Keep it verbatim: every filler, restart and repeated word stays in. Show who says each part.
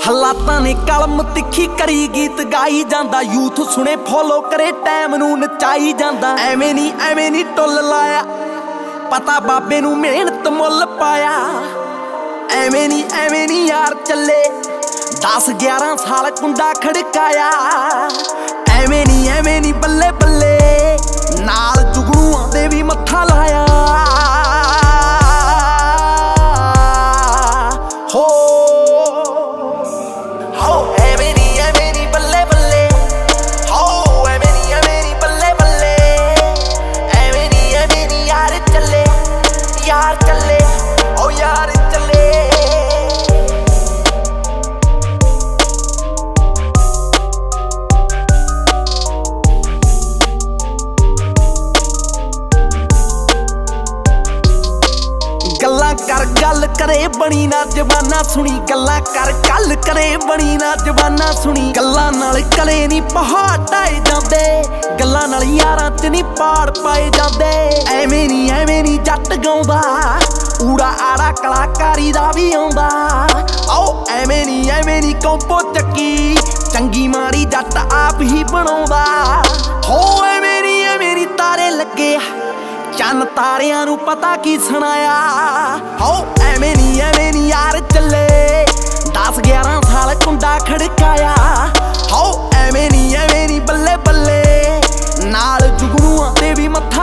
Speaker 1: ਹਾਲਾਤਾਂ ਨੇ ਕਲਮ ਤਿੱਖੀ ਕਰੀ ਗੀਤ ਗਾਈ ਜਾਂਦਾ। ਯੂਥ ਸੁਣੇ ਫੋਲੋ ਕਰੇ ਟਾਈਮ ਨੂੰ ਨਚਾਈ ਜਾਂਦਾ। ਐਵੇਂ ਨਹੀਂ ਐਵੇਂ ਨਹੀਂ ਟੁੱਲ ਲਾਇਆ, ਪਤਾ ਬਾਬੇ ਨੂੰ ਮਿਹਨਤ ਮੁੱਲ ਪਾਇਆ। ਐਵੇਂ ਨਹੀਂ ਐਵੇਂ ਨਹੀਂ ਯਾਰ ਚੱਲੇ, ਦਸ ਗਿਆਰਾਂ ਸਾਲ ਕੁੰਡਾ ਖੜਕਾਇਆ। ਐਵੇਂ ਨਹੀਂ ਐਵੇਂ ਨਹੀਂ ਬੱਲੇ ਬੱਲੇ, ਨਾਲ ਜੁਗਨੂਆਂ ਦੇ ਵੀ ਮੱਥਾ ਲਾਇਆ। ਹੋ ਹੋ ਐਵੇਂ ਨਹੀਂ ਐਵੇਂ ਨਹੀਂ ਬੱਲੇ ਬੱਲੇ, ਹੋ ਐਵੇਂ ਨਹੀਂ ਐਵੇਂ ਨਹੀਂ ਬੱਲੇ ਬੱਲੇ। ਐਵੇਂ ਨਹੀਂ ਐਵੇਂ ਨਹੀਂ ਯਾਰ ਚੱਲੇ, ਯਾਰ ਚੱਲੇ, ਓ ਯਾਰ ਚੱਲੇ। ਗੱਲਾਂ ਕਰ ਗੱਲ ਕਰੇ ਬਣੀ ਨਾ ਜ਼ਬਾਨਾਂ ਸੁਣੀ, ਗੱਲਾਂ ਕਰ ਗੱਲ ਕਰੇ ਬਣੀ ਨਾ ਜ਼ਬਾਨਾਂ ਸੁਣੀ। ਗੱਲਾਂ ਨਾਲ ਕਲੇ ਨਹੀਂ ਪਹਾੜ ਢਾਏ ਜਾਂਦੇ, ਗੱਲਾਂ ਨਾਲ ਯਾਰਾਂ ਚ ਨਹੀਂ ਪਾੜ ਪਾਏ ਜਾਂਦੇ। ਐਵੇਂ ਨਹੀਂ ਐਵੇਂ ਨਹੀਂ ਜੱਟ ਗਾਉਂਦਾ, ਊੜਾ ਆੜਾ ਕਲਾਕਾਰੀ ਦਾ ਵੀ ਆਉਂਦਾ। ਆਓ ਐਵੇਂ ਨਹੀਂ ਐਵੇਂ ਨਹੀਂ ਕੰਪੋ ਚੱਕੀ, ਚੰਗੀ ਮਾੜੀ ਜੱਟ ਆਪ ਹੀ ਬਣਾਉਂਦਾ। ਹੋ ਐਵੇਂ ਨਹੀਂ ਐਵੇਂ ਨਹੀਂ ਤਾਰੇ ਲੱਗੇ, ਚੰਨ ਤਾਰਿਆਂ ਨੂੰ ਪਤਾ ਕੀ ਸੁਣਾਇਆ। ਹੋ ਐਵੇਂ ਨਹੀਂ ਐਵੇਂ ਨਹੀਂ ਯਾਰ ਚੱਲੇ, ਦਸ ਗਿਆਰਾਂ ਸਾਲ ਕੁੰਡਾ ਖੜਕਾਇਆ। ਹੋ ਐਵੇਂ ਨਹੀਂ ਐਵੇਂ ਨਹੀਂ ਬੱਲੇ ਬੱਲੇ, ਨਾਲ ਜੁਗਨੂਆਂ ਤੇ ਵੀ ਮੱਥਾ